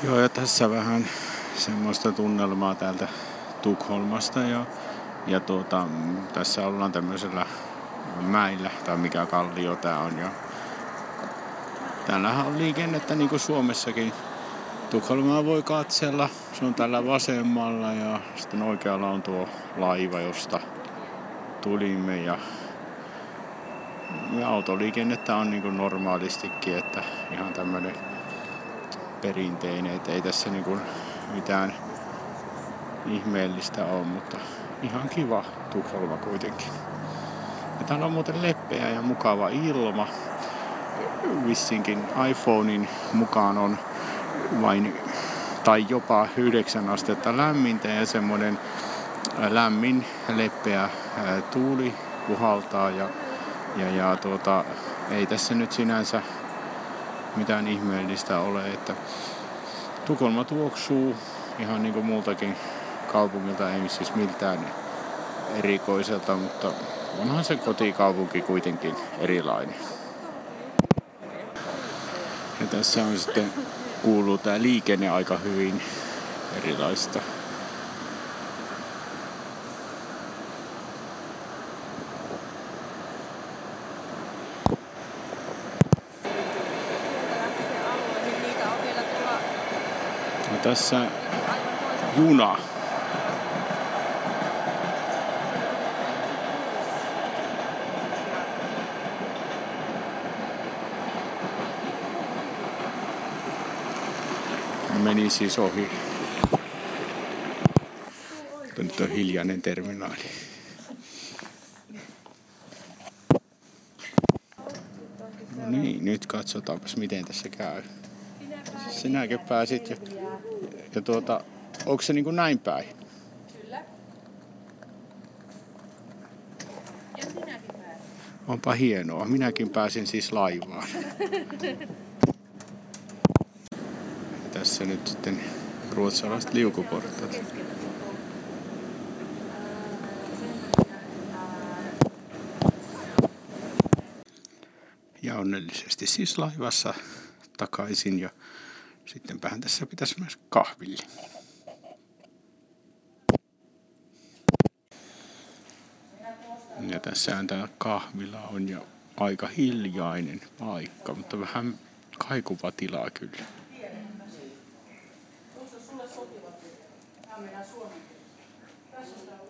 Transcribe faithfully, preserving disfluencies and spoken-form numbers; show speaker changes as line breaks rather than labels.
Joo, ja tässä vähän semmoista tunnelmaa täältä Tukholmasta ja, ja tuota, tässä ollaan tämmöisellä mäillä, tai mikä kallio tää on. Ja täällähän on liikennettä niin kuin Suomessakin. Tukholmaa voi katsella, se on tällä vasemmalla ja sitten oikealla on tuo laiva, josta tulimme. Ja, ja autoliikennettä on niin kuin normaalistikin, että ihan tämmöinen perinteinen, että ei tässä niin kuin mitään ihmeellistä ole, mutta ihan kiva Tukholma kuitenkin. Ja täällä on muuten leppeä ja mukava ilma. Vissinkin iPhonein mukaan on vain tai jopa yhdeksän astetta lämmintä ja semmoinen lämmin leppeä tuuli puhaltaa ja, ja, ja tuota, ei tässä nyt sinänsä mitään ihmeellistä ole, että Tukholma tuoksuu ihan niin kuin muultakin kaupungilta, ei siis miltään erikoiselta, mutta onhan se kotikaupunki kuitenkin erilainen. Ja tässä on sitten kuuluu tää liikenne aika hyvin erilaista. No tässä juna. Meni siis ohi. Nyt on hiljainen terminaali. No niin, nyt katsotaanpas miten tässä käy. Sinäkin pääsit ja, ja tuota, onko se niin kuin näin päin?
Kyllä. Ja sinäkin pääsit.
Onpa hienoa. Minäkin pääsin siis laivaan. Tässä nyt sitten ruotsalaiset liukuportaat. Ja onnellisesti siis laivassa takaisin ja sittenpähän tässä pitäisi myös kahville. Ja tässähän tää kahvila on jo aika hiljainen paikka, mutta vähän kaikuva tilaa kyllä.
Sulle sopivat. Tämä mennään suomen. Tässä on